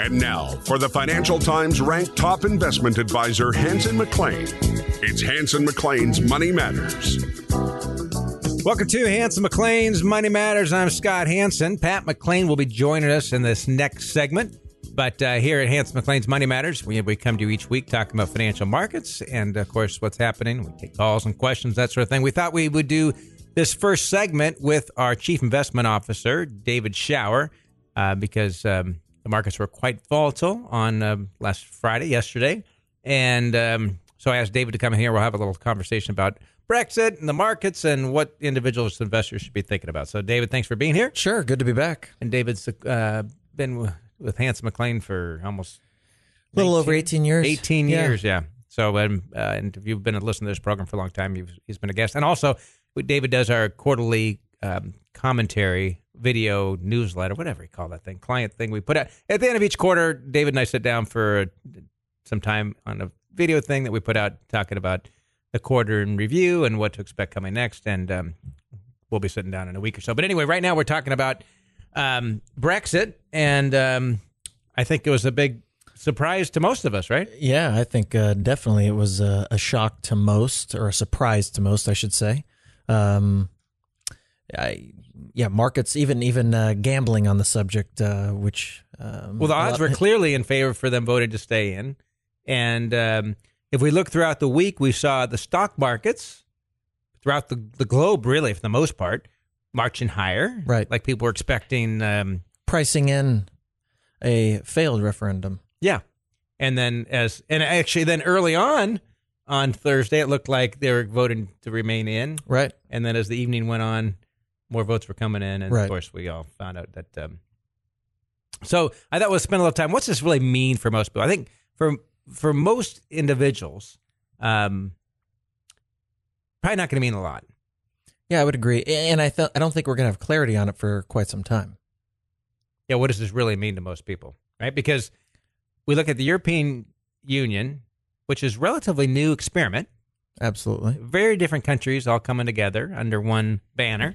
And now, for the Financial Times ranked top investment advisor, Hanson McLean. It's Hanson McLean's Money Matters. Welcome to Hanson McLean's Money Matters. I'm Scott Hanson. Pat McLean will be joining us in this next segment. But here at Hanson McLean's Money Matters, we come to you each week talking about financial markets and, of course, what's happening. We take calls and questions, that sort of thing. We thought we would do this first segment with our Chief Investment Officer, David Schauer, because the markets were quite volatile on last Friday, yesterday. And so I asked David to come in here. We'll have a little conversation about Brexit and the markets and what individuals and investors should be thinking about. So, David, thanks for being here. Sure. Good to be back. And David's been with Hanson McLean for almost a little over 18 years. 18 years, yeah. So, and if you've been listening to this program for a long time, he's been a guest. And also, David does our quarterly commentary video newsletter, whatever you call that thing, client thing we put out. At the end of each quarter, David and I sit down for some time on a video thing that we put out talking about the quarter in review and what to expect coming next. And we'll be sitting down in a week or so. But anyway, right now we're talking about Brexit. And I think it was a big surprise to most of us, right? Yeah, I think definitely it was a shock to most, or a surprise to most, I should say. Markets, even gambling on the subject, which... well, the odds were clearly in favor for them voting to stay in. And if we look throughout the week, we saw the stock markets throughout the globe, really, for the most part, marching higher. Right. Like people were expecting... pricing in a failed referendum. Yeah. And then then early on Thursday, it looked like they were voting to remain in. Right. And then as the evening went on, more votes were coming in. And, right. Of course, we all found out that... So I thought we'll spend a little time. What's this really mean for most people? I think for most individuals, probably not going to mean a lot. Yeah, I would agree. And I don't think we're going to have clarity on it for quite some time. Yeah, what does this really mean to most people, right? Because we look at the European Union, which is a relatively new experiment. Absolutely. Very different countries all coming together under one banner.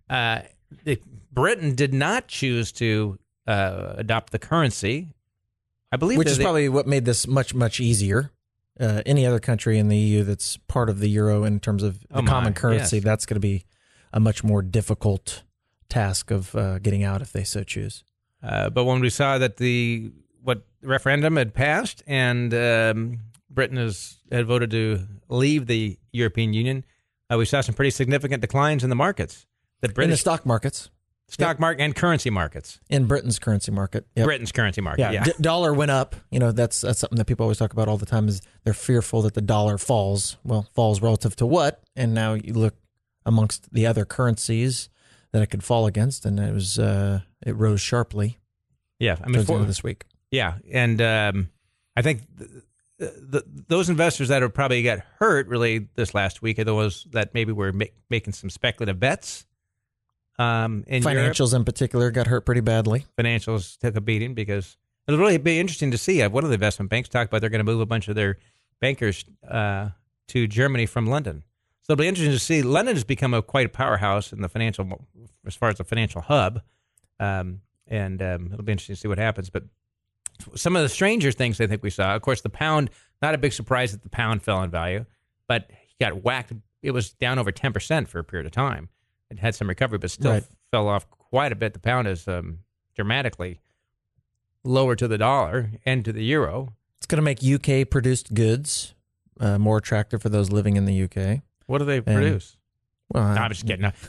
Britain did not choose to adopt the currency. I believe, which is probably what made this much, much easier. Any other country in the EU that's part of the euro in terms of the common currency, yes. That's going to be a much more difficult task of getting out if they so choose. But when we saw that the referendum had passed and Britain had voted to leave the European Union, we saw some pretty significant declines in the markets. In the stock markets. Stock market and currency markets. In Britain's currency market. Yep. Britain's currency market, yeah. Dollar went up. That's something that people always talk about all the time, is they're fearful that the dollar falls. Well, falls relative to what? And now you look amongst the other currencies that it could fall against, and it rose sharply. Yeah, I mean, this week. Yeah, and I think those investors that have probably got hurt really this last week are those that maybe were making some speculative bets. Financials Europe. In particular got hurt pretty badly. Financials took a beating because it'll really be interesting to see. One of the investment banks talked about they're going to move a bunch of their bankers to Germany from London. So it'll be interesting to see. London has become quite a powerhouse in the financial, as far as a financial hub, and it'll be interesting to see what happens. But some of the stranger things I think we saw, of course, the pound. Not a big surprise that the pound fell in value, but he got whacked. It was down over 10% for a period of time. It had some recovery, but still fell off quite a bit. The pound is dramatically lower to the dollar and to the euro. It's going to make UK-produced goods more attractive for those living in the UK. What do they produce? Well, I'm just kidding. No.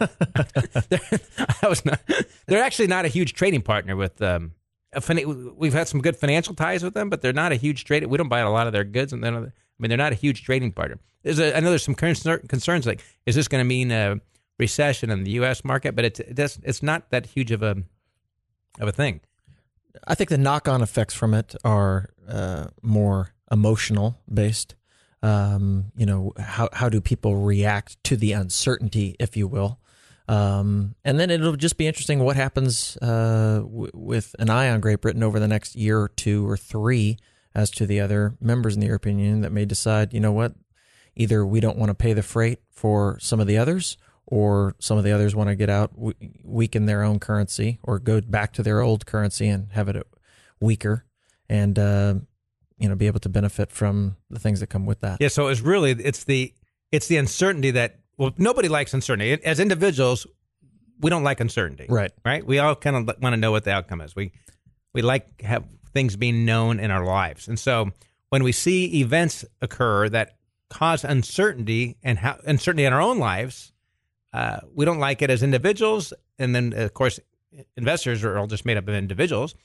They're actually not a huge trading partner with we've had some good financial ties with them, but they're not a huge trade. We don't buy a lot of their goods, and they're not a huge trading partner. I know there's some concerns like, is this going to mean a recession in the U.S. market? But it's not that huge of a thing. I think the knock-on effects from it are more emotional based. How do people react to the uncertainty, if you will? And then it'll just be interesting what happens with an eye on Great Britain over the next year or two or three as to the other members in the European Union that may decide, you know what, either we don't want to pay the freight for some of the others, or some of the others want to get out, weaken their own currency, or go back to their old currency and have it weaker and be able to benefit from the things that come with that. Yeah, so it's the uncertainty that, well, nobody likes uncertainty. As individuals, we don't like uncertainty. Right? We all kind of want to know what the outcome is. We like have things being known in our lives. And so when we see events occur that cause uncertainty and uncertainty in our own lives, we don't like it as individuals. And then, of course, investors are all just made up of individuals.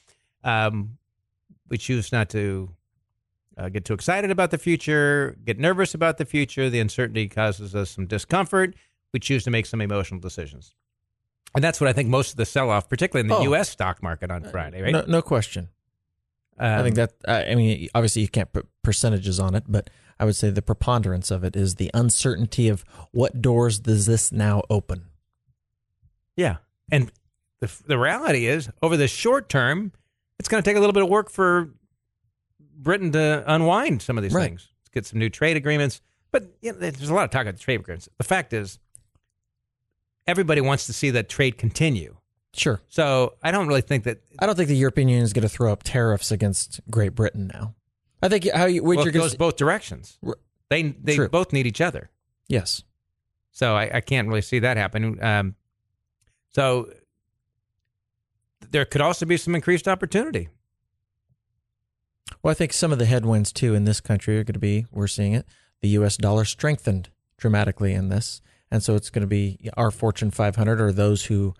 We choose not to get too excited about the future, get nervous about the future. The uncertainty causes us some discomfort. We choose to make some emotional decisions. And that's what I think most of the sell-off, particularly in the U.S. stock market on Friday, right? No question. I think that, obviously you can't put percentages on it, but I would say the preponderance of it is the uncertainty of what doors does this now open? Yeah. And the reality is, over the short term, it's going to take a little bit of work for Britain to unwind some of these things. Let's get some new trade agreements. But there's a lot of talk about trade agreements. The fact is, everybody wants to see that trade continue. Sure. So I don't really think that... I don't think the European Union is going to throw up tariffs against Great Britain now. I think it goes both directions. They True. both need each other. Yes. So I can't really see that happening. So there could also be some increased opportunity. Well, I think some of the headwinds, too, in this country are going to be, we're seeing it, the U.S. dollar strengthened dramatically in this. And so it's going to be our Fortune 500 or those who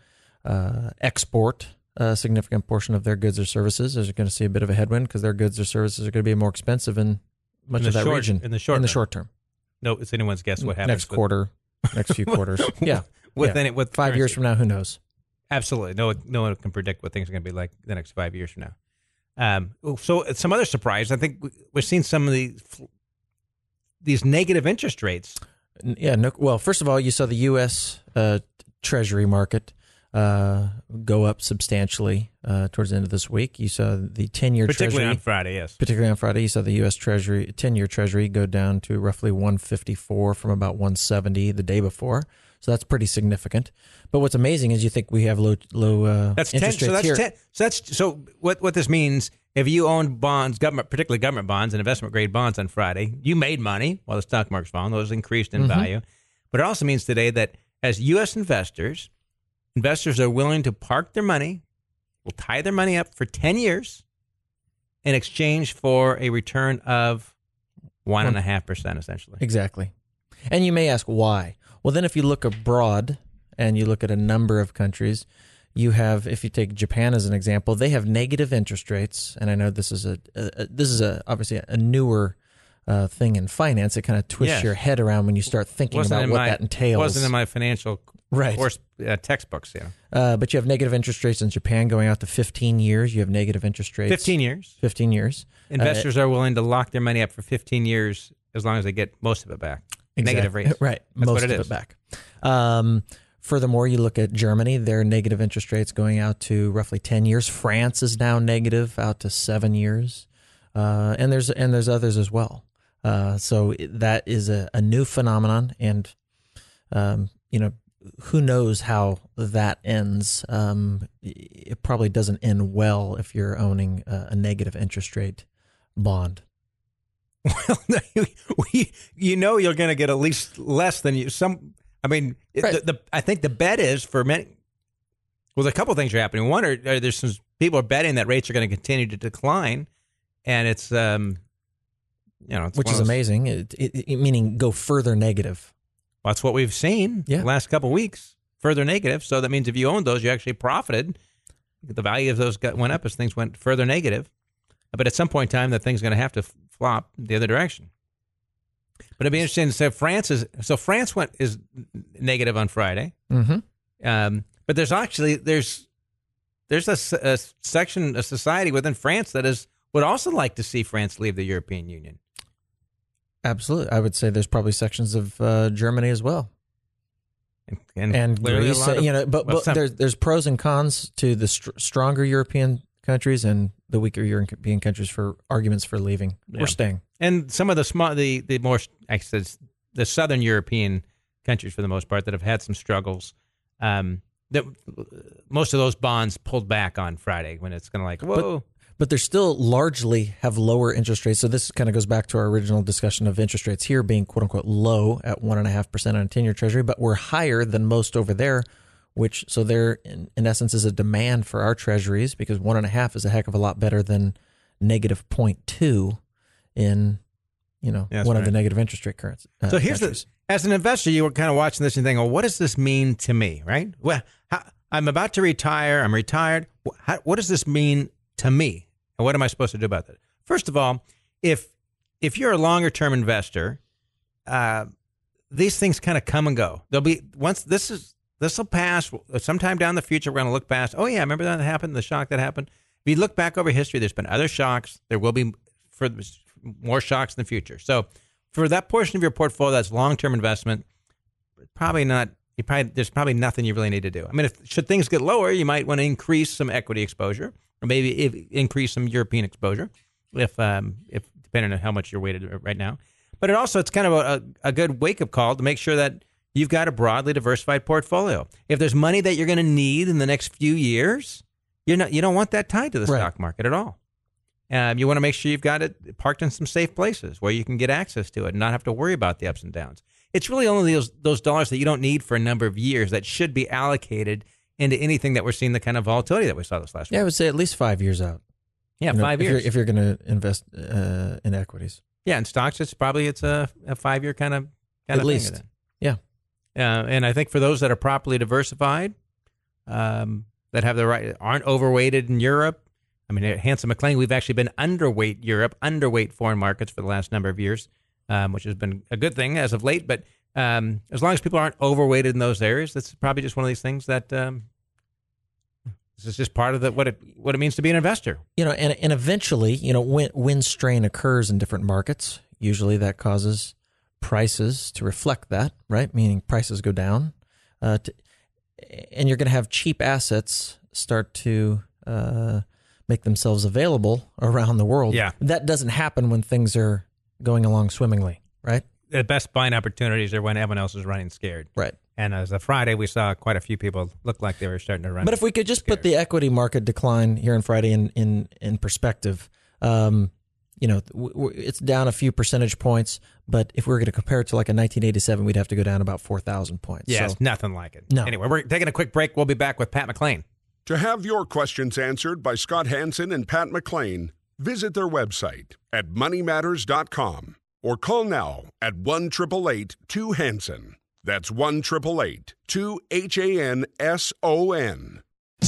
export a significant portion of their goods or services are going to see a bit of a headwind because their goods or services are going to be more expensive in much of that region. In the short term. No, it's anyone's guess what happens. Next quarter, next few quartars. Yeah. With 5 years from now, who knows? Absolutely. No one can predict what things are going to be like the next 5 years from now. So some other surprise, I think we're seeing some of these negative interest rates. Yeah. Well, first of all, you saw the U.S. Treasury market go up substantially towards the end of this week. You saw the 10-year Treasury. Particularly on Friday, yes. Particularly on Friday, you saw the U.S. Treasury, 10-year Treasury go down to roughly 154 from about 170 the day before. So that's pretty significant. But what's amazing is you think we have low that's interest 10, rates here. So what this means, if you own bonds, particularly government bonds and investment grade bonds on Friday, you made money while the stock market's falling. Those increased in value. But it also means today that as U.S. investors are willing to park their money, will tie their money up for 10 years in exchange for a return of 1.5%, essentially. Exactly. And you may ask why. Well, then if you look abroad and you look at a number of countries, you have, if you take Japan as an example, they have negative interest rates. And I know this is obviously a newer thing in finance. It kind of twists your head around when you start thinking about what that entails. Wasn't in my financial course textbooks, but you have negative interest rates in Japan going out to 15 years. You have negative interest rates. 15 years. 15 years. Investors are willing to lock their money up for 15 years as long as they get most of it back. Exactly. Negative rates. Right. That's most what it of is. it back. Furthermore, you look at Germany, their negative interest rates going out to roughly 10 years. France is now negative out to 7 years. And there's others as well. So that is a new phenomenon, and who knows how that ends. It probably doesn't end well if you're owning a negative interest rate bond. Well, you're going to get at least less than you. I think the bet is for many. Well, a couple of things are happening. One, there's some people are betting that rates are going to continue to decline, and it's which is amazing. Meaning go further negative. Well, that's what we've seen the last couple of weeks. Further negative. So that means if you owned those, you actually profited. The value of those went up as things went further negative. But at some point in time, that thing's going to have to flop the other direction. But it'd be interesting to say France is negative on Friday. Mm-hmm. But there's a section of society within France that would also like to see France leave the European Union. Absolutely. I would say there's probably sections of Germany as well. And Greece, but there's pros and cons to the stronger European countries and the weaker European countries for arguments for leaving or staying. And some of the more, the Southern European countries, for the most part, that have had some struggles, that most of those bonds pulled back on Friday when it's kind of like, whoa. but they still largely have lower interest rates. So this kind of goes back to our original discussion of interest rates here being quote unquote low at 1.5% on a 10-year treasury, but we're higher than most over there, which so there in essence is a demand for our treasuries because 1.5 is a heck of a lot better than negative 0.2 in one of the negative interest rate currencies. So here's as an investor, you were kind of watching this and thinking, well, what does this mean to me, right? Well, I'm about to retire. I'm retired. What does this mean to me? And what am I supposed to do about that? First of all, if you're a longer term investor, these things kind of come and go. There'll be this will pass sometime down the future. We're going to look past. Oh yeah, remember that happened? The shock that happened. If you look back over history, there's been other shocks. There will be more shocks in the future. So for that portion of your portfolio that's long term investment, probably not. There's probably nothing you really need to do. I mean, should things get lower, you might want to increase some equity exposure, or maybe increase some European exposure, if depending on how much you're weighted right now. But it's kind of a good wake up call to make sure that you've got a broadly diversified portfolio. If there's money that you're going to need in the next few years, you don't want that tied to the stock market at all. You want to make sure you've got it parked in some safe places where you can get access to it and not have to worry about the ups and downs. It's really only those dollars that you don't need for a number of years that should be allocated into anything that we're seeing the kind of volatility that we saw this last week. Yeah, I would say at least 5 years out. Yeah, 5 years. If you're going to invest in equities. Yeah, in stocks, it's a 5-year kind of at least. Thing. Yeah. And I think for those that are properly diversified, that have the right, aren't overweighted in Europe. I mean, at Hanson McLean, we've actually been underweight Europe, underweight foreign markets for the last number of years. Which has been a good thing as of late. But as long as people aren't overweighted in those areas, that's probably just one of these things that this is just part of what it means to be an investor. And eventually, when strain occurs in different markets, usually that causes prices to reflect that, right? Meaning prices go down, and you're going to have cheap assets start to make themselves available around the world. Yeah, that doesn't happen when things are going along swimmingly, right? The best buying opportunities are when everyone else is running scared. Right. And as of Friday, we saw quite a few people look like they were starting to run. But if we could just put the equity market decline here on Friday in perspective, it's down a few percentage points. But if we were going to compare it to like a 1987, we'd have to go down about 4,000 points. Yeah, so, it's nothing like it. No. Anyway, we're taking a quick break. We'll be back with Pat McLean. To have your questions answered by Scott Hanson and Pat McLean, visit their website at moneymatters.com or call now at 1-888-2-HANSON. That's 1-888-2-HANSON.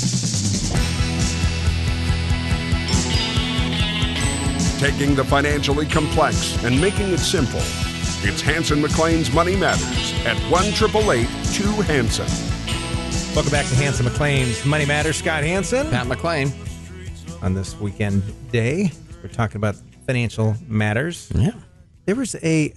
Taking the financially complex and making it simple. It's Hanson McLean's Money Matters at 1-888-2-HANSON. Welcome back to Hanson McLean's Money Matters. Scott Hanson. Pat McLean. On this weekend day, we're talking about financial matters. Yeah. There was a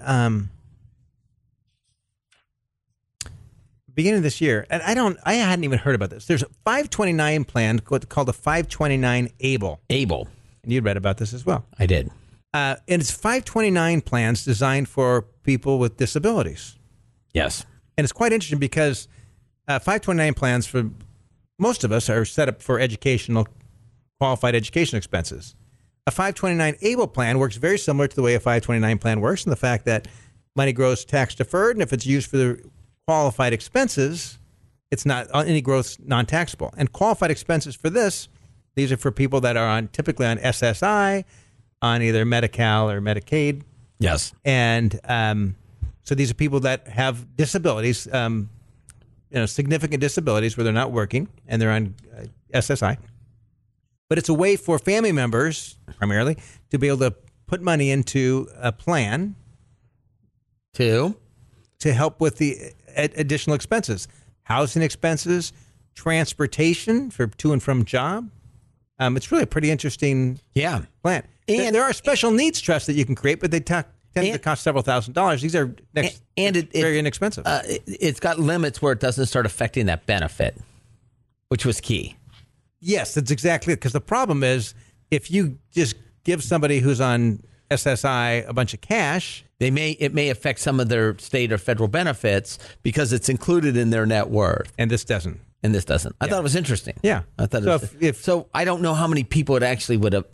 beginning of this year, and I hadn't even heard about this. There's a 529 plan called the 529 ABLE. ABLE. And you'd read about this as well. I did. And it's 529 plans designed for people with disabilities. Yes. And it's quite interesting because 529 plans for most of us are set up for qualified education expenses. A 529 ABLE plan works very similar to the way a 529 plan works in the fact that money grows tax deferred, and if it's used for the qualified expenses, it's not any growth non-taxable. And qualified expenses for these are for people that are typically on SSI, on either Medi-Cal or Medicaid. Yes. And so these are people that have disabilities, significant disabilities where they're not working and they're on SSI. But it's a way for family members, primarily, to be able to put money into a plan to help with the additional expenses, housing expenses, transportation for to and from job. It's really a pretty interesting plan. And there are special needs trusts that you can create, but they tend to cost several $1,000s. These are very inexpensive. It's got limits where it doesn't start affecting that benefit, which was key. Yes, that's exactly it. Because the problem is if you just give somebody who's on SSI a bunch of cash, it may affect some of their state or federal benefits because it's included in their net worth. And this doesn't. I thought it was interesting. Yeah. I thought so I don't know how many people it actually would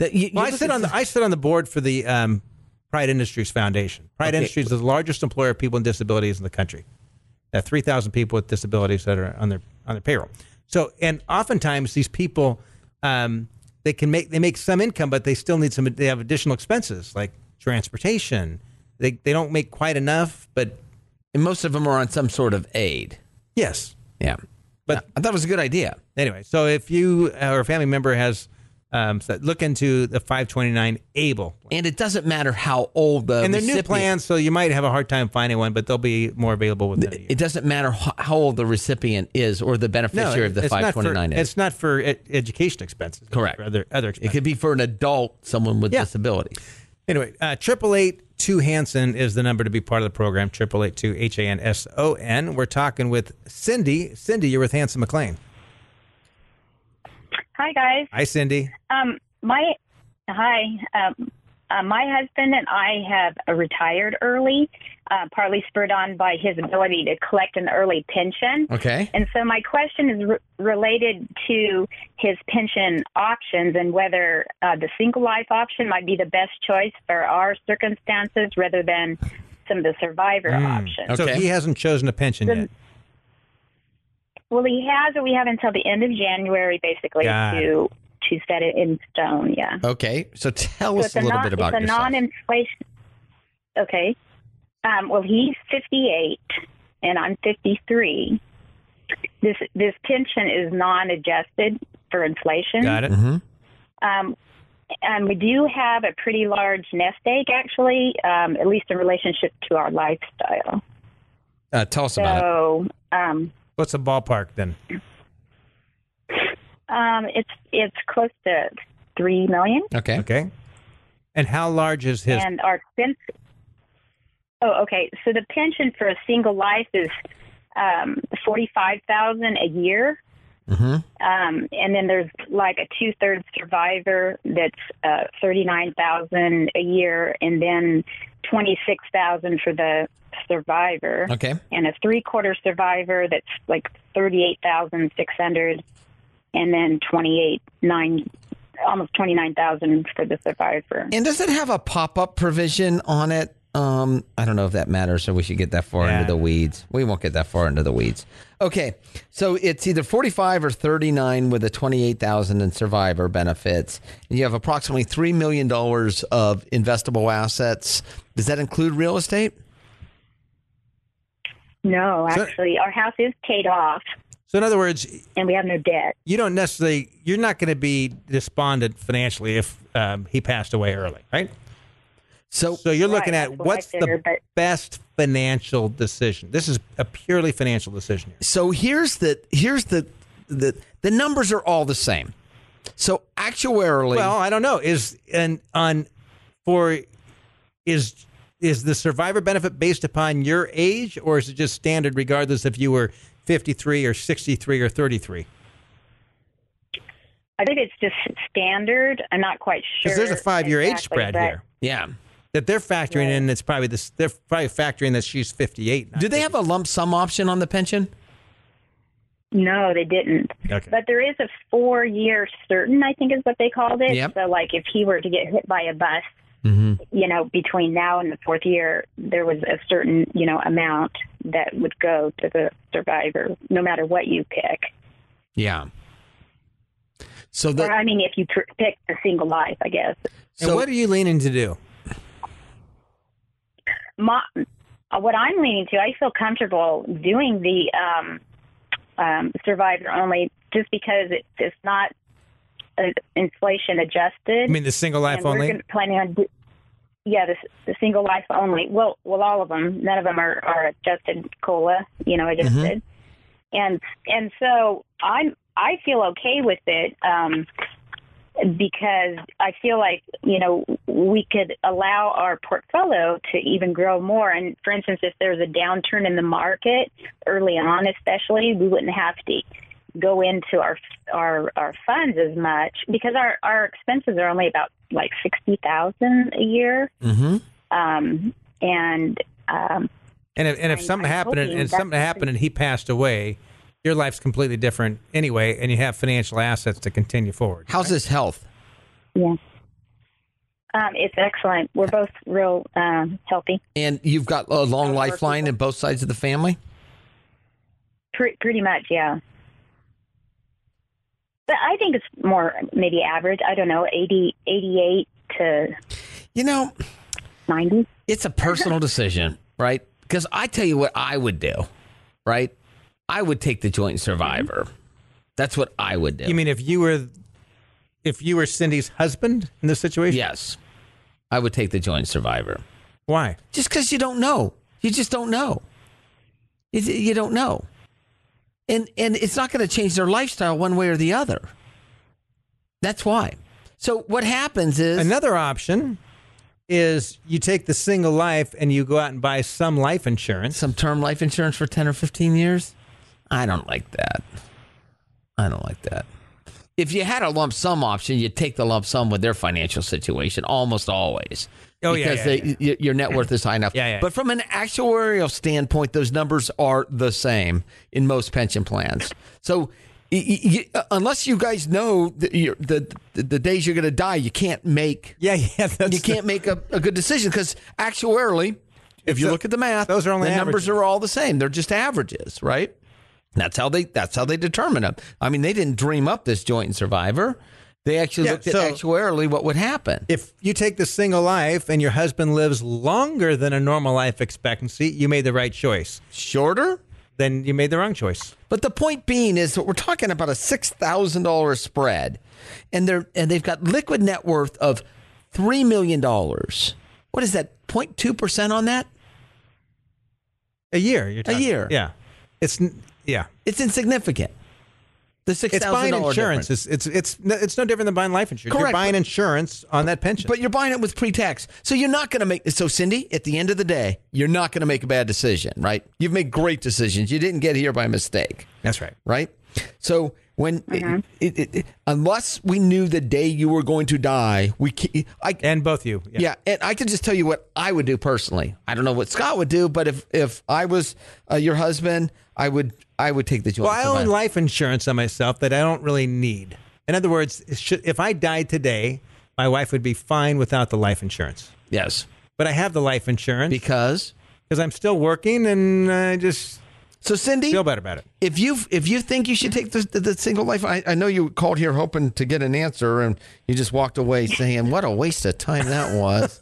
Well, I sit on the board for the Pride Industries Foundation. Pride Industries is the largest employer of people with disabilities in the country. 3,000 people with disabilities that are on their payroll. So, and oftentimes these people, they make some income, but they still need they have additional expenses like transportation. They don't make quite enough, but And most of them are on some sort of aid. yes. Yeah. But I thought it was a good idea. Anyway, so if you or a family member has, look into the 529 ABLE. And it doesn't matter how old the And they're new recipient- plans, so you might have a hard time finding one, but they'll be more available within a year. It doesn't matter how old the recipient is or the beneficiary of the 529 is. It's not for education expenses. It's Correct. for other It expenses. could be for an adult, someone with disabilities. Anyway, 888-2-HANSON is the number to be part of the program, 888-2-HANSON. We're talking with Cindy. Cindy, you're with Hanson McLean. Hi, guys. Hi, Cindy. My husband and I have retired early, partly spurred on by his ability to collect an early pension. Okay. And so my question is related to his pension options and whether the single life option might be the best choice for our circumstances rather than some of the survivor options. So Okay. he hasn't chosen a pension yet. Well, he has, or we have until the end of January, basically, Got to set it in stone. Yeah. Okay. So tell us it's a little bit about it's a yourself. non-inflation. Okay. Well, he's 58 and I'm 53. This pension is non-adjusted for inflation. Got it. Mm-hmm. And we do have a pretty large nest egg, actually, at least in relationship to our lifestyle. Tell us about it. So What's the ballpark then? it's close to $3 million. Okay. Okay. And how large is his? And our expense. Oh, okay. So the pension for a single life is $45,000 a year, Mm-hmm. and then there's like a 2/3 survivor that's $39,000 a year, and then $26,000 for the survivor, Okay. and a 3/4 survivor that's like $38,600, and then almost $29,000 for the survivor. And does it have a pop-up provision on it? I don't know if that matters, so we should get that far into the weeds. We won't get that far into the weeds. Okay, so it's either 45 or 39 with a 28,000 in survivor benefits. And you have approximately $3 million of investable assets. Does that include real estate? No, actually, our house is paid off, So in other words, and we have no debt. you're not going to be despondent financially if he passed away early, right? So So you're looking Right, at that's what I what's the figured, but- best financial decision. This is a purely financial decision here. So here's the numbers are all the same. So actuarially, Well, I don't know. Is the survivor benefit based upon your age, or is it just standard regardless if you were 53 or 63 or 33? I think it's just standard. I'm not quite sure. Because there's a 5-year age exactly, spread but here yeah. that they're factoring in. It's probably they're probably factoring that she's 58. Do they have a lump sum option on the pension? No, they didn't. Okay. But there is a 4-year certain, I think is what they called it. Yep. So, like, if he were to get hit by a bus, between now and the 4th year, there was a certain, amount that would go to the survivor, no matter what you pick. Yeah. So Or, I mean, if you pick a single life, I guess. And what are you leaning to do? What I'm leaning to, I feel comfortable doing the survivor only, just because it's not inflation adjusted. I mean, the single life And we're only? planning on, the single life only. Well, all of them. None of them are adjusted COLA, adjusted. And so I feel okay with it because I feel like we could allow our portfolio to even grow more. And for instance, if there's a downturn in the market early on, especially, we wouldn't have to go into our funds as much because our expenses are only about like $60,000 a year. Mm-hmm. And if something happened and he passed away, your life's completely different anyway, and you have financial assets to continue forward. how's his health? Yeah. It's excellent. We're both real healthy. And you've got a long lifeline in both sides of the family? Pretty much, yeah. But I think it's more maybe average. I don't know, 88 to 90. It's a personal decision, right? Because I tell you what I would do, right? I would take the joint survivor. That's what I would do. You mean if you were Cindy's husband in this situation? Yes. I would take the joint survivor. Why? Just because you don't know. You just don't know. You don't know. And it's not going to change their lifestyle one way or the other. That's why. So what happens is... Another option is you take the single life and you go out and buy some life insurance. Some term life insurance for 10 or 15 years? I don't like that. If you had a lump sum option, you'd take the lump sum with their financial situation almost always. Oh, because your net worth is high enough. Yeah. But from an actuarial standpoint, those numbers are the same in most pension plans. So unless you guys know the days you're going to die, you can't make you can't make a good decision because actuarially, if you look at the math, those are only the numbers averages. are all the same. They're just averages, right? That's how they determine them. I mean, they didn't dream up this joint survivor. They actually looked at actuarially what would happen. If you take the single life and your husband lives longer than a normal life expectancy, you made the right choice. Shorter? Then you made the wrong choice. But the point being is that we're talking about a $6,000 spread, and they've got liquid net worth of $3 million. What is that, 0.2% on that? A year. You're talking. A year. Yeah. It's insignificant. The $6,000 It's buying insurance. difference. It's no different than buying life insurance. Correct. You're buying insurance on that pension. But you're buying it with pre-tax. So you're not going to make... So, Cindy, at the end of the day, you're not going to make a bad decision, right? You've made great decisions. You didn't get here by mistake. That's right. Right? So when... unless we knew the day you were going to die, And both you. Yeah, and I can just tell you what I would do personally. I don't know what Scott would do, but if I was your husband, I would take the joint. Well, I own life insurance on myself that I don't really need. In other words, if I died today, my wife would be fine without the life insurance. Yes. But I have the life insurance Because I'm still working and I just so Cindy, feel better about it. If you think you should take the single life, I know you called here hoping to get an answer and you just walked away saying, "What a waste of time that was."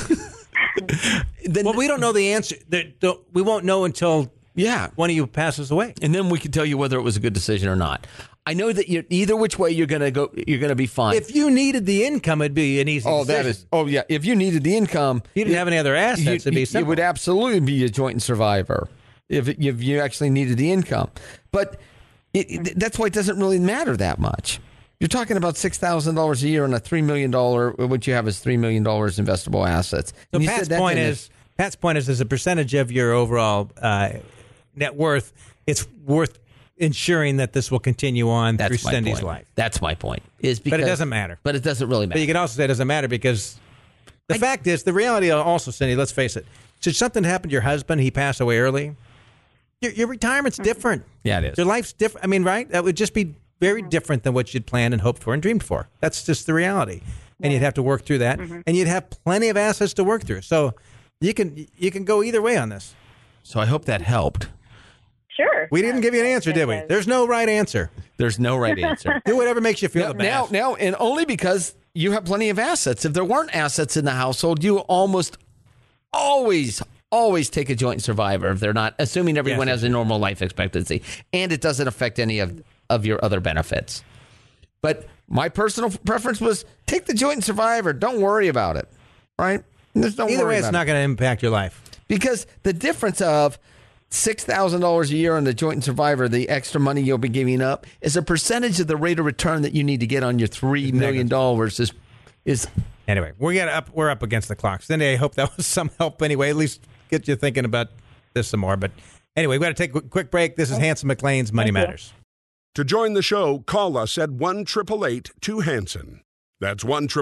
Well, we don't know the answer. We won't know until one of you passes away, and then we can tell you whether it was a good decision or not. I know that either which way you're going to be fine. If you needed the income, it'd be an easy decision. If you needed the income, if you didn't have any other assets, it'd be simple. It would absolutely be a joint survivor if you actually needed the income. But that's why it doesn't really matter that much. You're talking about $6,000 a year on a $3 million, what you have is $3 million investable assets. So Pat's point is, as a percentage of your overall net worth, it's worth ensuring that this will continue on through Cindy's life. That's my point. But it doesn't matter. But it doesn't really matter. But you can also say it doesn't matter because the fact is, the reality also, Cindy, let's face it, should something happen to your husband, he passed away early, your retirement's different. Yeah, it is. Your life's different. I mean, right? That would just be very different than what you'd planned and hoped for and dreamed for. That's just the reality. And you'd have to work through that. And you'd have plenty of assets to work through. So you can go either way on this. So I hope that helped. Sure. We didn't give you an answer, did we? There's no right answer. The's no right answer. Do whatever makes you feel the best. Now, and only because you have plenty of assets. If there weren't assets in the household, you almost always take a joint survivor if they're not, assuming everyone has a normal life expectancy, and it doesn't affect any of your other benefits. But my personal preference was take the joint survivor. Don't worry about it, right? Either way, it's not going to impact your life. Because the difference of $6,000 a year on the joint survivor, the extra money you'll be giving up, is a percentage of the rate of return that you need to get on your $3 million is. Anyway, we're up against the clock. Cindy, I hope that was some help anyway. At least get you thinking about this some more. But anyway, we've got to take a quick break. This is Hanson McLean's Money Matters. To join the show, call us at 1-888-2-HANSON. That's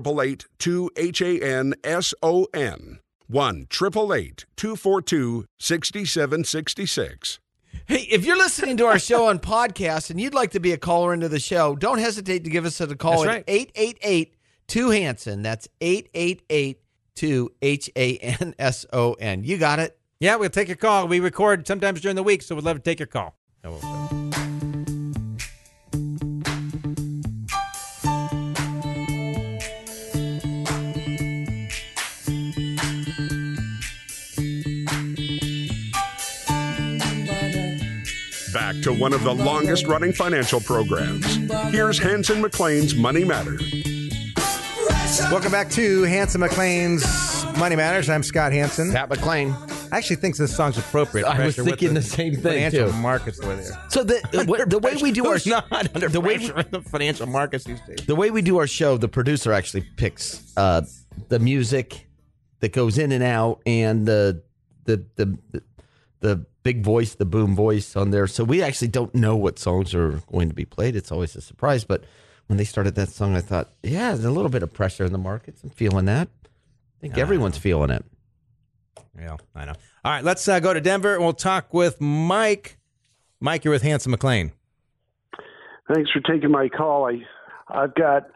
1-888-2-HANSON. 1-888-242-6766. Hey, if you're listening to our show on podcast and you'd like to be a caller into the show, don't hesitate to give us a call at 888 Hanson. That's 888-2HANSON. You got it. Yeah, we'll take your call. We record sometimes during the week, so we'd love to take your call. Back to one of the longest-running financial programs. Here's Hanson McLean's Money Matters. Welcome back to Hanson McLean's Money Matters. I'm Scott Hanson. Pat McClain. I actually think this song's appropriate. I was thinking the same thing, financial too. markets the way they are. So the way we do our not under the way pressure in the financial markets these days. the way we do our show, the producer actually picks the music that goes in and out, and the big voice, the boom voice on there. So we actually don't know what songs are going to be played. It's always a surprise. But when they started that song, I thought, yeah, there's a little bit of pressure in the markets. I'm feeling that. I think everyone's feeling it. Yeah, I know. All right, let's go to Denver, and we'll talk with Mike. Mike, you're with Hanson McLean. Thanks for taking my call. I've got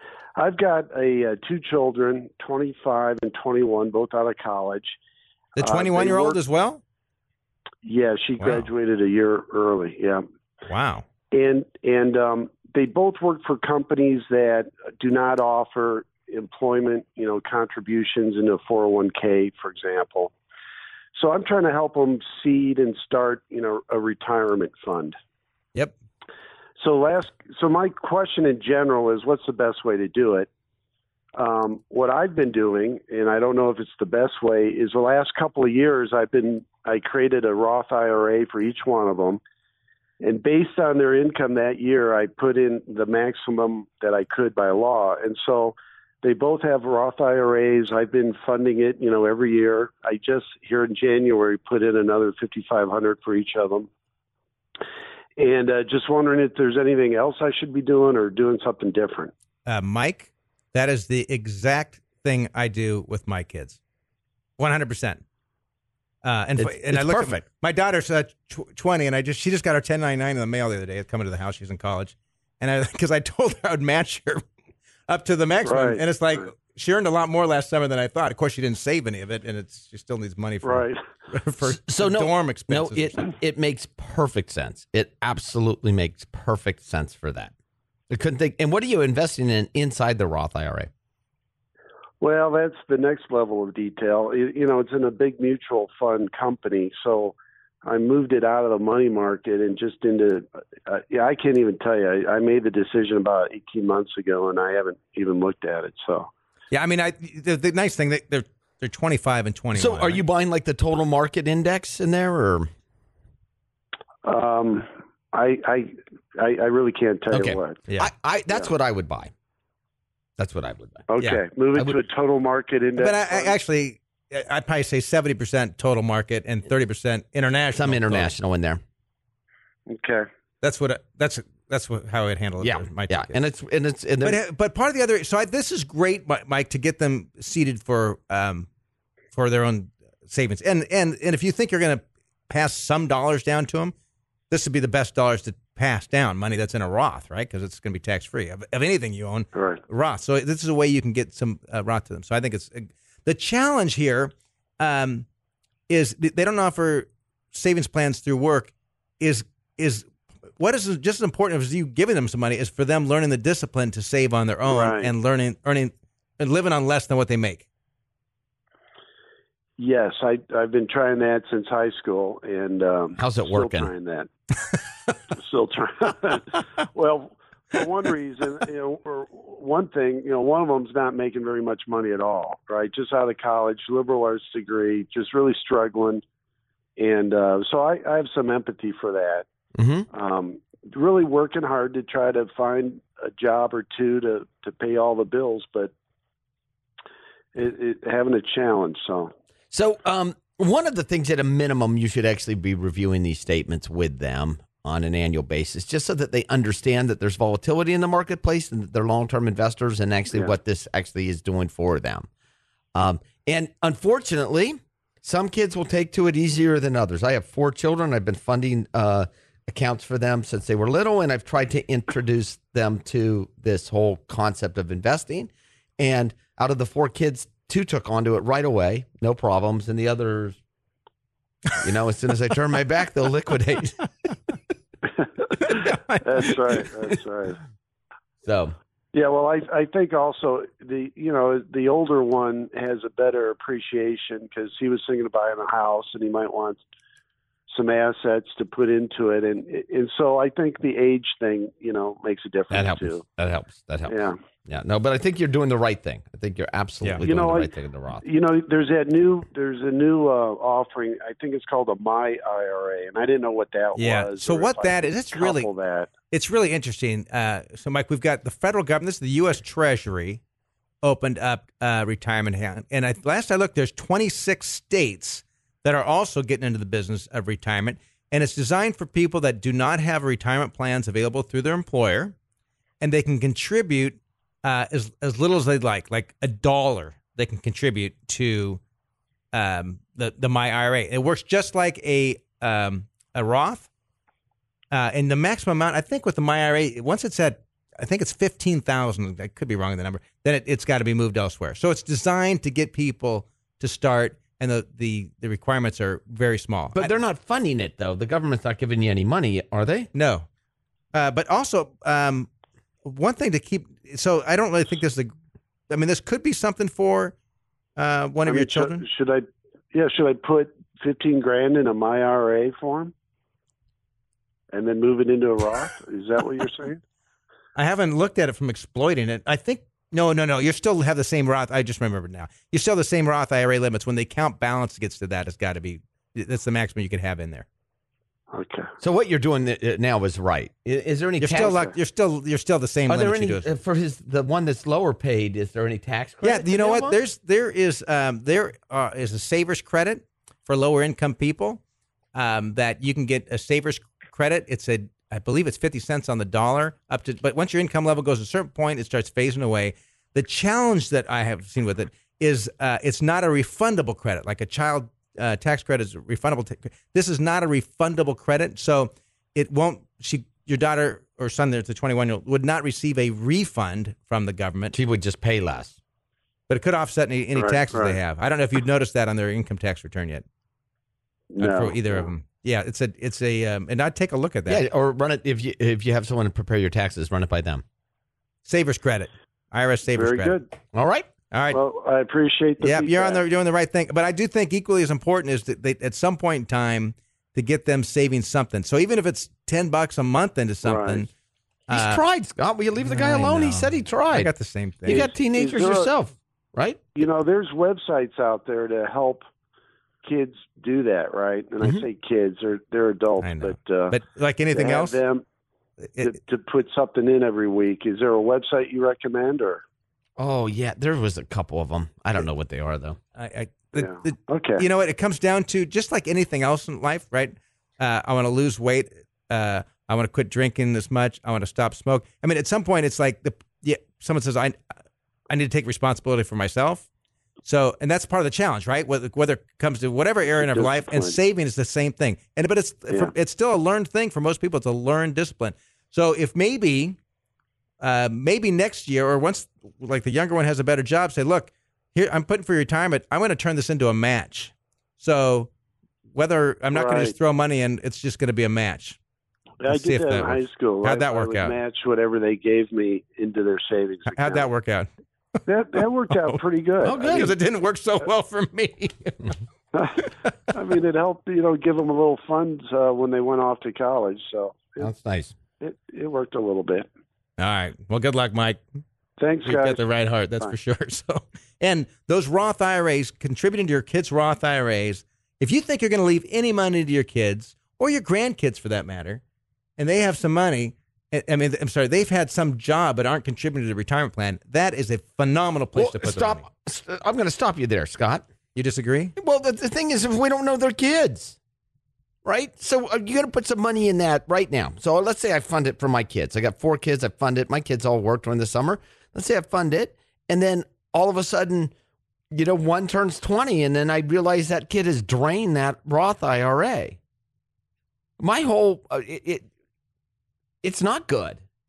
two children, 25 and 21, both out of college. The 21-year-old as well? Yeah, she graduated a year early. Yeah. Wow. And they both work for companies that do not offer employment, contributions into a 401k, for example. So I'm trying to help them seed and start, a retirement fund. Yep. So my question in general is, what's the best way to do it? What I've been doing, and I don't know if it's the best way, is the last couple of years I created a Roth IRA for each one of them. And based on their income that year, I put in the maximum that I could by law. And so they both have Roth IRAs. I've been funding it, every year. I just here in January put in another $5,500 for each of them. And just wondering if there's anything else I should be doing or doing something different. Mike, that is the exact thing I do with my kids. 100%. And I look perfect. At my daughter's 20, and she just got her 1099 in the mail the other day. It's coming to the house. She's in college, and because I told her I would match her up to the maximum, right. and it's like she earned a lot more last summer than I thought. Of course, she didn't save any of it, and she still needs money for dorm expenses. No, it makes perfect sense. It absolutely makes perfect sense for that. I couldn't think. And what are you investing in inside the Roth IRA? Well, that's the next level of detail. It's in a big mutual fund company, so I moved it out of the money market and just into. I can't even tell you. I made the decision about 18 months ago, and I haven't even looked at it. So yeah, I mean, the nice thing they're 25 and 21. So, are you buying like the total market index in there, or? I really can't tell you what. Yeah, that's what I would buy. That's what I would buy. Okay, Yeah. move it to a total market index. But I'd probably say 70% total market and 30% international. Some international in there. Okay, That's how I'd handle it. Yeah, for my yeah, kids. but part of the other. So this is great, Mike, to get them seated for their own savings. And if you think you're going to pass some dollars down to them, this would be the best dollars to pass down, money that's in a Roth, right? Because it's going to be tax free of anything you own. right. Roth. So this is a way you can get some Roth to them. So I think it's the challenge here is they don't offer savings plans through work. Is what is just as important as you giving them some money is for them learning the discipline to save on their own Right. and earning and living on less than what they make. Yes, I've been trying that since high school, and how's it working? Still trying that. Still trying. Well, for one reason, or one thing, one of them's not making very much money at all, right? Just out of college, liberal arts degree, just really struggling, and so I have some empathy for that. Mm-hmm. Really working hard to try to find a job or two to pay all the bills, but it having a challenge. So one of the things at a minimum, you should actually be reviewing these statements with them on an annual basis, just so that they understand that there's volatility in the marketplace and that they're long-term investors and actually what this actually is doing for them. And unfortunately, some kids will take to it easier than others. I have 4 children. I've been funding accounts for them since they were little, and I've tried to introduce them to this whole concept of investing. And out of the 4 kids, 2 took onto it right away, no problems. And the others, as soon as I turn my back, they'll liquidate. That's right. That's right. So, yeah, well, I think also the older one has a better appreciation because he was thinking of buying a house and he might want some assets to put into it, and so I think the age thing makes a difference that helps. too. That helps. Yeah. Yeah. No, but I think you're doing the right thing. I think you're absolutely doing the right thing in the Roth. There's a new offering. I think it's called a My IRA, and I didn't know what that was. So what that is, it's really interesting. So Mike, we've got the federal government. This is the U.S. Treasury opened up retirement account, and last I looked, there's 26 states that are also getting into the business of retirement, and it's designed for people that do not have retirement plans available through their employer, and they can contribute as little as they'd like $1 they can contribute to the My IRA. It works just like a Roth, and the maximum amount, I think, with the My IRA, once it's at, I think it's 15,000. I could be wrong in the number. Then it's got to be moved elsewhere. So it's designed to get people to start, and the requirements are very small. But they're not funding it, though. The government's not giving you any money, are they? No. But also, one thing to keep. So I don't really think this is this could be something for one of your children. Should I put 15 grand in a My IRA for him and then move it into a Roth? Is that what you're saying? I haven't looked at it from exploiting it. I think no. You still have the same Roth. I just remembered now. You still have the same Roth IRA limits. When the account balance gets to that, it's got to be. That's the maximum you could have in there. Okay. So what you're doing now is right. Is there any? You're still the same. Are there any for the one that's lower paid? Is there any tax credit? Yeah, you know what? There is a savers credit for lower income people that you can get a savers credit. I believe it's 50 cents on the dollar up to. But once your income level goes to a certain point, it starts phasing away. The challenge that I have seen with it is it's not a refundable credit like a child. Tax credit is refundable. This is not a refundable credit, so it won't. Your daughter or son, there's the 21-year-old, would not receive a refund from the government. She would just pay less, but it could offset any taxes they have. I don't know if you've noticed that on their income tax return yet. No, for either of them. Yeah, it's a, and I'd take a look at that. Yeah, or run it if you have someone to prepare your taxes, run it by them. Savers credit, IRS savers credit. Very good. All right. Well, I appreciate the feedback. You're doing the right thing. But I do think equally as important is that they, at some point in time, to get them saving something. So even if it's $10 a month into something. Right. He's tried, Scott. Will you leave the guy alone? He said he tried. I got the same thing. You got teenagers yourself, right? There's websites out there to help kids do that, right? And I say kids, they're adults. I know. But like anything else? Them to put something in every week. Is there a website you recommend or? Oh, yeah. There was a couple of them. I don't know what they are, though. Okay. You know what? It comes down to just like anything else in life, right? I want to lose weight. I want to quit drinking this much. I want to stop smoke. I mean, at some point, it's like someone says, I need to take responsibility for myself. So, and that's part of the challenge, right? Whether it comes to whatever area of life, and saving is the same thing. But it's still a learned thing for most people. It's a learned discipline. So if maybe next year or once, like the younger one has a better job, say, look, here, I'm putting for your retirement. I'm going to turn this into a match. So whether I'm not going to just throw money in, it's just going to be a match. I did that in high school. How'd that work out? Match whatever they gave me into their savings account. How'd that work out? That worked out pretty good. Oh, good. Because it didn't work so well for me. I mean, it helped, give them a little funds when they went off to college. So that's nice. It worked a little bit. All right. Well, good luck, Mike. Thanks, guys. You've got the right heart, that's for sure. So, and those Roth IRAs, contributing to your kids' Roth IRAs, if you think you're going to leave any money to your kids or your grandkids for that matter, and they have some money, they've had some job but aren't contributing to the retirement plan, that is a phenomenal place to put their money. I'm going to stop you there, Scott. You disagree? Well, the thing is, if we don't know their kids, right? So you're going to put some money in that right now. So let's say I fund it for my kids. I got 4 kids. I fund it. My kids all work during the summer. Let's say I fund it. And then all of a sudden, one turns 20. And then I realize that kid has drained that Roth IRA. My whole, it's not good.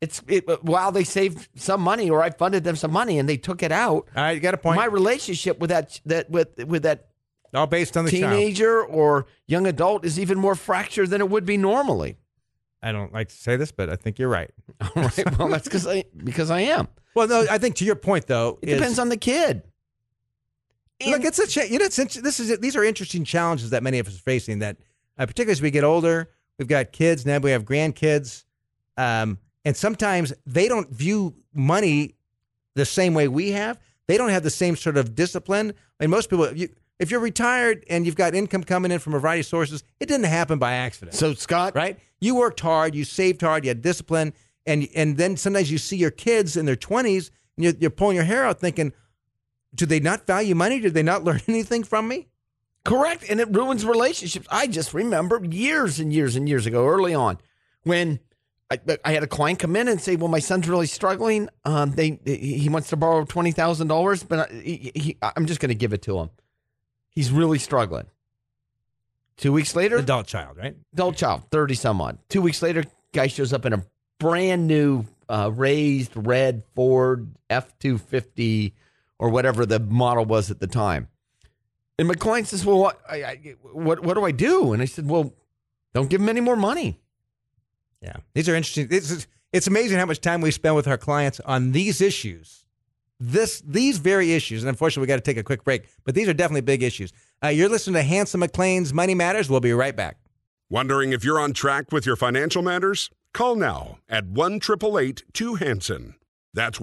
While they saved some money, or I funded them some money, and they took it out. All right, you got a point. My relationship with that all based on the teenager or young adult is even more fractured than it would be normally. I don't like to say this, but I think you're right. All right. Well, that's because I am. Well, no, I think to your point though, it depends on the kid. Look, these are interesting challenges that many of us are facing. That particularly as we get older, we've got kids now, we have grandkids. And sometimes they don't view money the same way we have. They don't have the same sort of discipline. And most people, if you're retired and you've got income coming in from a variety of sources, it didn't happen by accident. So, Scott, right? You worked hard, you saved hard, you had discipline, and then sometimes you see your kids in their 20s and you're pulling your hair out thinking, do they not value money? Did they not learn anything from me? Correct. And it ruins relationships. I just remember years and years and years ago, early on, when I had a client come in and say, well, my son's really struggling. He wants to borrow $20,000, but I'm just going to give it to him. He's really struggling. 2 weeks later. Adult child, right? Adult child, 30 some odd. 2 weeks later, guy shows up in a brand new raised red Ford F-250 or whatever the model was at the time. And my client says, well, what do I do? And I said, well, don't give him any more money. Yeah, these are interesting. It's amazing how much time we spend with our clients on these issues, these very issues. And unfortunately, we got to take a quick break. But these are definitely big issues. You're listening to Hanson McClain's Money Matters. We'll be right back. Wondering if you're on track with your financial matters? Call now at 1-888-2-HANSON. That's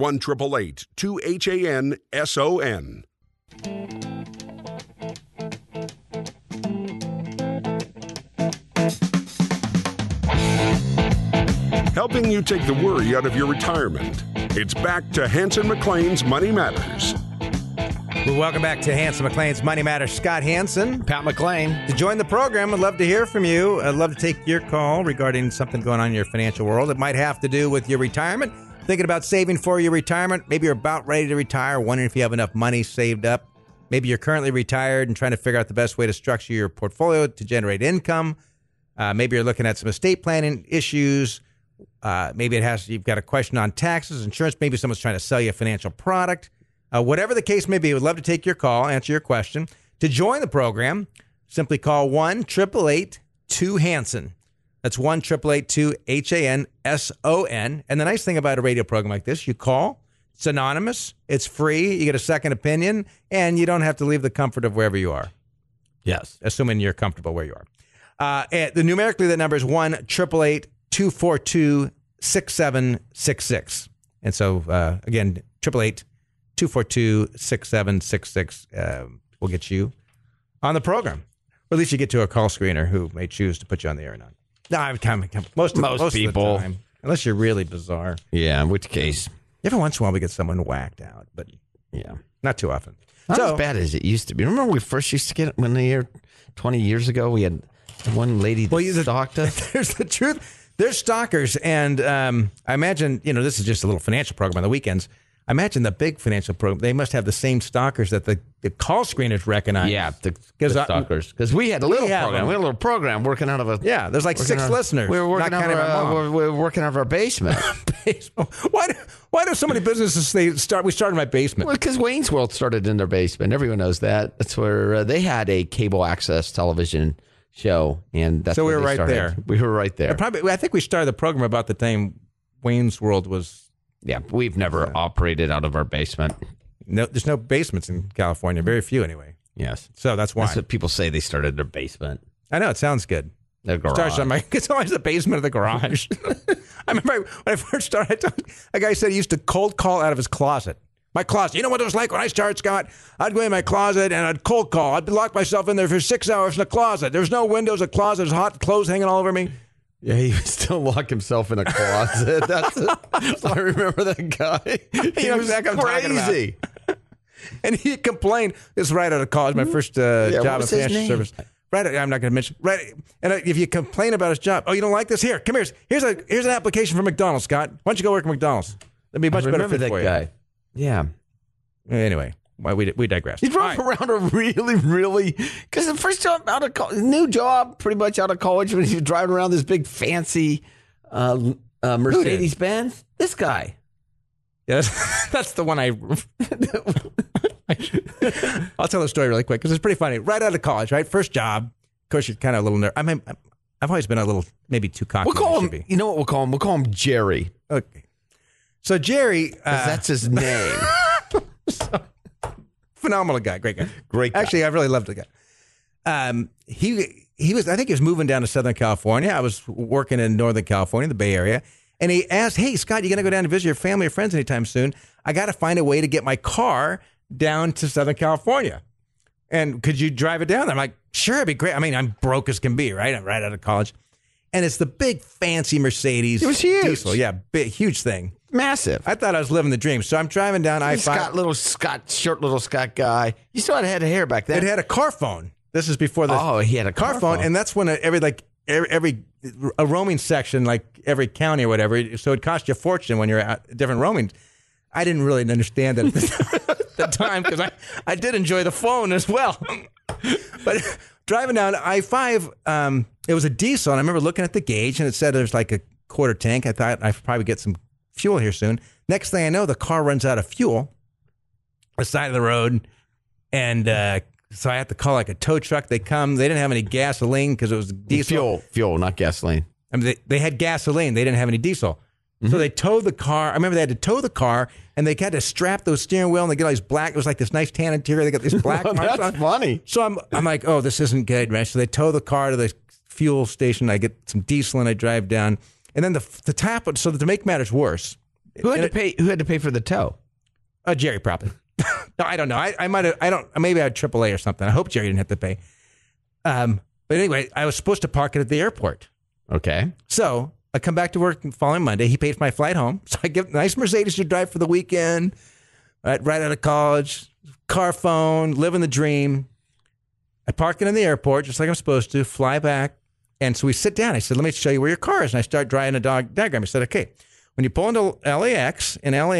1-888-2-HANSON. Helping you take the worry out of your retirement. It's back to Hanson McClain's Money Matters. Well, welcome back to Hanson McClain's Money Matters. Scott Hanson. Pat McClain. To join the program, I'd love to hear from you. I'd love to take your call regarding something going on in your financial world. It might have to do with your retirement, thinking about saving for your retirement. Maybe you're about ready to retire, wondering if you have enough money saved up. Maybe you're currently retired and trying to figure out the best way to structure your portfolio to generate income. Maybe you're looking at some estate planning issues. Maybe you've got a question on taxes, insurance. Maybe someone's trying to sell you a financial product. Whatever the case may be, we'd love to take your call, answer your question. To join the program, simply call 1-888-2-HANSON. That's 1-888-2-HANSON. And the nice thing about a radio program like this, you call, it's anonymous, it's free, you get a second opinion, and you don't have to leave the comfort of wherever you are. Yes. Assuming you're comfortable where you are. Numerically, the number is 1-888-242-6766. And so, again, 888-242-6766 will get you on the program. Or at least you get to a call screener who may choose to put you on the air or not. No, most people. Of the time, unless you're really bizarre. Yeah, in which case. Every once in a while we get someone whacked out, but yeah, not too often. Not as bad as it used to be. Remember when we first used to get it when the year 20 years ago, we had one lady that stalked us? There's the truth. There's stalkers, and I imagine, this is just a little financial program on the weekends. I imagine the big financial program, they must have the same stalkers that the call screeners recognize. Yeah, the stalkers. Because we had a little program. We had a little program working out of a... Yeah, there's like 6 listeners. We were working out of our basement. Why do so many businesses we started in my basement? Well, because Wayne's World started in their basement. Everyone knows that. That's where they had a cable access television show, and that's so we where were right started. there. We were right there. I think we started the program about the time Wayne's World was... Yeah, we've never operated out of our basement. No, there's no basements in California. Very few, anyway. Yes. So that's why. That's what people say. They started their basement. I know. It sounds good. Their garage. It's always the basement of the garage. I remember when I first started, a guy said he used to cold call out of his closet. My closet. You know what it was like when I started, Scott? I'd go in my closet and I'd cold call. I'd lock myself in there for 6 hours in the closet. There's no windows. The closet is hot. Clothes hanging all over me. Yeah, he would still lock himself in a closet. I remember that guy. He was crazy. And he complained. This is right out of college, my first job in financial service. Right, I'm not going to mention. Right, and if you complain about his job, you don't like this? Here, come here. Here's an application for McDonald's, Scott. Why don't you go work at McDonald's? That'd be a much better fit for you. Guy. Yeah. Anyway. We digress. He drove around a really, because the first job new job, pretty much out of college, when he was driving around this big fancy Mercedes-Benz? This guy. Yes, that's the one I'll tell the story really quick because it's pretty funny. Right out of college, right? First job. Of course, you're kind of a little nervous. I mean, I've always been a little, maybe too cocky. We'll call him, be. you know what we'll call him? We'll call him Jerry. Okay. So Jerry. That's his name. Phenomenal guy. Great guy. Great guy. Actually, I really loved the guy. He was, I think he was moving down to Southern California. I was working in Northern California, the Bay Area. And he asked, hey, Scott, you going to go down to visit your family or friends anytime soon? I got to find a way to get my car down to Southern California. And could you drive it down? I'm like, sure, it'd be great. I mean, I'm broke as can be, right? I'm right out of college. And it's the big, fancy Mercedes. It was huge. Diesel. Yeah, big, huge thing. Massive. I thought I was living the dream. So I'm driving down I-5. Short little Scott guy. You still had a head of hair back then. It had a car phone. This is before the he had a car phone. And that's when every roaming section, like every county or whatever, so it cost you a fortune when you're at different roaming. I didn't really understand that at the time because I did enjoy the phone as well. But driving down I-5, it was a diesel, and I remember looking at the gauge, and it said there's like a quarter tank. I thought I'd probably get some fuel here soon. Next thing I know, the car runs out of fuel on the side of the road, and so I had to call like a tow truck. They come. They didn't have any gasoline because it was diesel. Fuel, not gasoline. I mean, they had gasoline. They didn't have any diesel. So they towed the car. I remember they had to tow the car, and they had to strap those steering wheel, and they get all these black. It was like this nice tan interior. They got these black marks on. That's funny. So I'm like, oh, this isn't good, right? So they tow the car to the fuel station. I get some diesel, and I drive down. And then the tap. So to make matters worse, Who had to pay for the tow? Jerry probably. No, I don't know. I might have. I don't. Maybe I had AAA or something. I hope Jerry didn't have to pay. But anyway, I was supposed to park it at the airport. Okay. So I come back to work the following Monday. He paid for my flight home. So I get a nice Mercedes to drive for the weekend, right out of college, car phone, living the dream. I park it in the airport just like I'm supposed to, fly back. And so we sit down. I said, let me show you where your car is. And I start drawing a diagram. I said, okay, when you pull into LAX,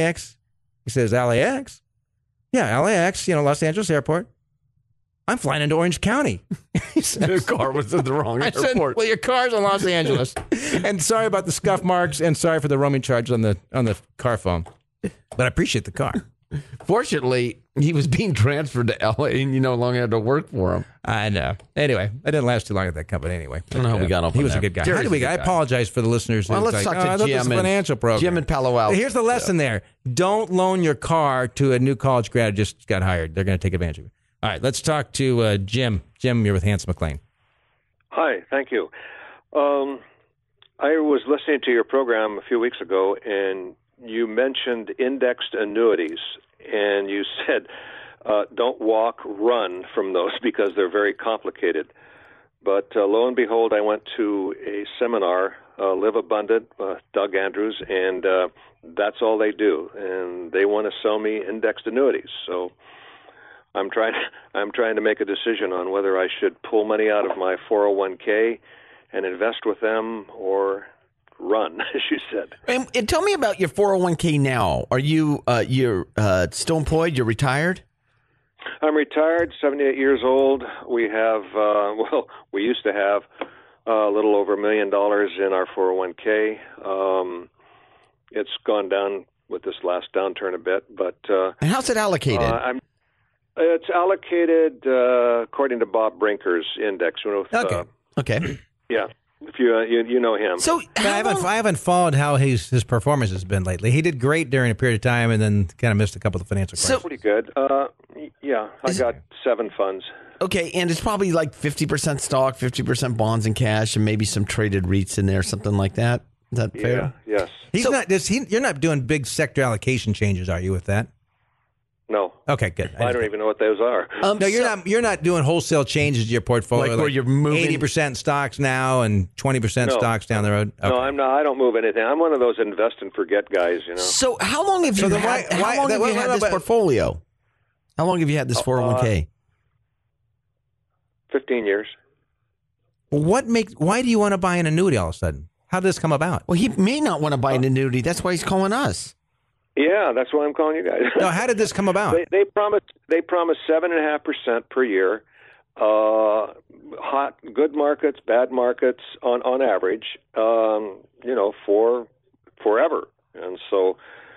he says, LAX? Yeah, LAX, Los Angeles Airport. I'm flying into Orange County. He says, The car was at the wrong airport. I said, well, your car's in Los Angeles. And sorry about the scuff marks and sorry for the roaming charge on the car phone. But I appreciate the car. Fortunately, he was being transferred to LA and you no longer had to work for him. I know. Anyway, I didn't last too long at that company anyway. I don't know how we got off He on was that. a good guy. Jerry's How did we a get? good I guy. apologize for the listeners. Well, who's let's like, talk to I thought this was Jim a financial program. Jim in Palo Alto. Here's the lesson there. Don't loan your car to a new college grad who just got hired. They're going to take advantage of you. All right, let's talk to Jim. Jim, you're with Hans McClain. Hi, thank you. I was listening to your program a few weeks ago, and you mentioned indexed annuities, and you said don't walk, run from those because they're very complicated. But lo and behold, I went to a seminar, Live Abundant, Doug Andrews, and that's all they do, and they want to sell me indexed annuities. So I'm trying to make a decision on whether I should pull money out of my 401k and invest with them or run, as you said. And tell me about your 401k now. Are you you're still employed? You're retired? I'm retired, 78 years old. We have, we used to have a little over $1 million in our 401k. It's gone down with this last downturn a bit, but And how's it allocated? It's allocated according to Bob Brinker's index. Okay. Yeah, if you know him. So I haven't followed how his performance has been lately. He did great during a period of time and then kind of missed a couple of financial crises. Pretty good. I got 7 funds. Okay, and it's probably like 50% stock, 50% bonds and cash, and maybe some traded REITs in there, something like that. Is that fair? Yeah. Yes. You're not doing big sector allocation changes, are you, with that? No. Okay, good. I don't even know what those are. No, you're not doing wholesale changes to your portfolio. Like where you're moving 80% stocks now and 20% stocks down the road. Okay. No, I'm not. I don't move anything. I'm one of those invest and forget guys. So how long have you had this portfolio? How long have you had this 401k? 15 years. Why do you want to buy an annuity all of a sudden? How did this come about? Well, he may not want to buy an annuity. That's why he's calling us. Yeah, that's why I'm calling you guys. No, how did this come about? They promise 7.5% per year. Good markets, bad markets on average. For forever. And so,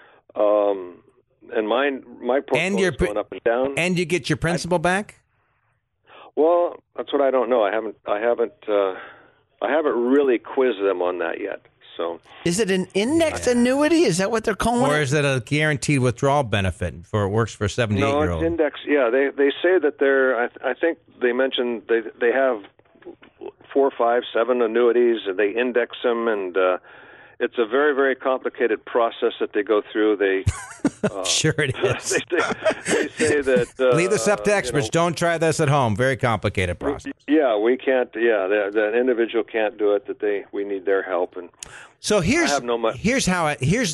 and my portfolio is going up and down. And you get your principal back? Well, that's what I don't know. I haven't really quizzed them on that yet. So, is it an index annuity? Is that what they're calling it? Or is it a guaranteed withdrawal benefit for it works for a 78-year-old? No, it's index. Yeah, they say that they're. I think they mentioned they have 4, 5, 7 annuities, and they index them, and it's a very, very complicated process that they go through. They sure it is. they say that leave this up to experts. Don't try this at home. Very complicated process. Yeah, we can't. Yeah, the individual can't do it. We need their help. And so here's how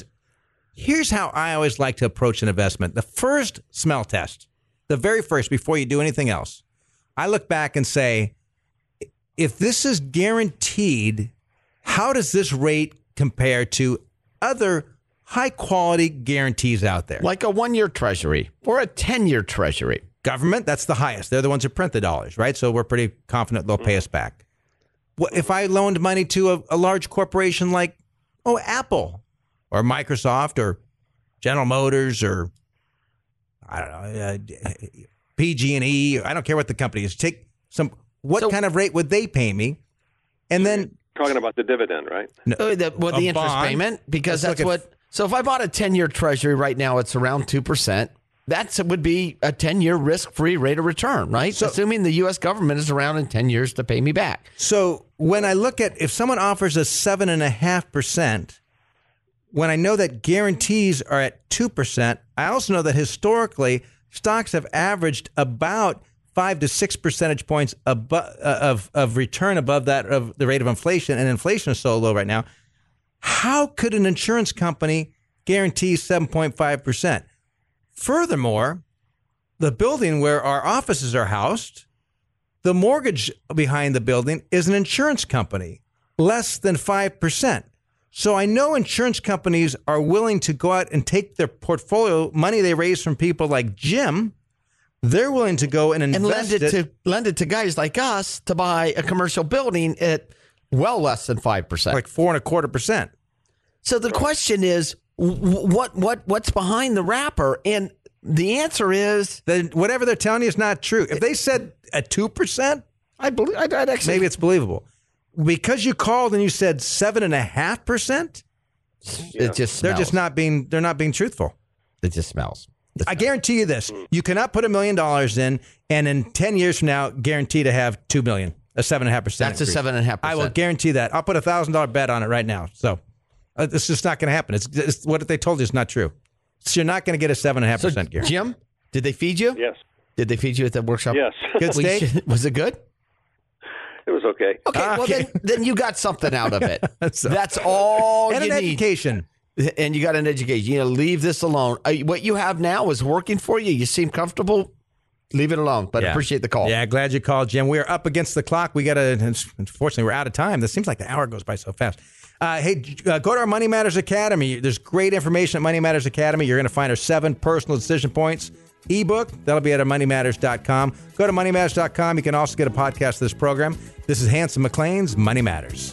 I always like to approach an investment. The first smell test, the very first, before you do anything else, I look back and say, if this is guaranteed, how does this rate compare to other high-quality guarantees out there? Like a 1-year treasury or a 10-year treasury. Government, that's the highest. They're the ones who print the dollars, right? So we're pretty confident they'll pay us back. What if I loaned money to a large corporation like, Apple or Microsoft or General Motors or, I don't know, PG&E, I don't care what the company is. What kind of rate would they pay me? And then talking about the dividend, right? No, the interest bond payment, because that's what. So if I bought a 10-year treasury right now, it's around 2%. That would be a 10-year risk-free rate of return, right? So, assuming the U.S. government is around in 10 years to pay me back. So when I look at if someone offers us 7.5%, when I know that guarantees are at 2%, I also know that historically stocks have averaged about 5 to 6 percentage points of return above that of the rate of inflation, and inflation is so low right now. How could an insurance company guarantee 7.5%? Furthermore, the building where our offices are housed, the mortgage behind the building is an insurance company, less than 5%. So I know insurance companies are willing to go out and take their portfolio money they raise from people like Jim. They're willing to go and invest lend it to guys like us to buy a commercial building at well less than 5%, like 4.25%. So the question is, what's behind the wrapper? And the answer is that whatever they're telling you is not true. If they said at 2%, I'd actually maybe it's believable. Because you called and you said 7.5%, it just smells. They're not being truthful. It just smells. I guarantee you this: you cannot put $1 million in, and in 10 years from now, guarantee to have $2 million, a 7.5%. That's a 7.5%. I will guarantee that. I'll put a $1,000 bet on it right now. So it's just not going to happen. It's what they told you is not true. So you're not going to get a 7.5% guarantee. Jim, did they feed you? Yes. Did they feed you at the workshop? Yes. Good steak. Was it good? It was okay. Okay. Well, then you got something out of it. That's all and you an need. Education. And you got an education. You leave this alone. What you have now is working for you. You seem comfortable. Leave it alone. But appreciate the call. Yeah, glad you called, Jim. We are up against the clock. Unfortunately, we're out of time. This seems like the hour goes by so fast. Go to our Money Matters Academy. There's great information at Money Matters Academy. You're going to find our 7 personal decision points ebook. That'll be at moneymatters.com. Go to moneymatters.com. You can also get a podcast of this program. This is Hanson McClain's Money Matters.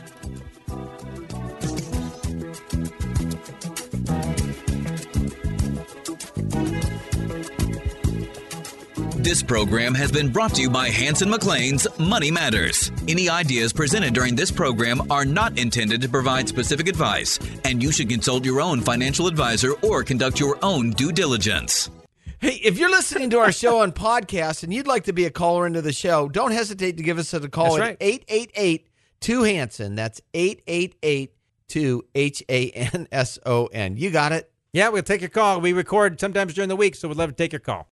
This program has been brought to you by Hanson McClain's Money Matters. Any ideas presented during this program are not intended to provide specific advice, and you should consult your own financial advisor or conduct your own due diligence. Hey, if you're listening to our show on podcast and you'd like to be a caller into the show, don't hesitate to give us a call at 888-2HANSON. That's 888-2HANSON. You got it. Yeah, we'll take your call. We record sometimes during the week, so we'd love to take your call.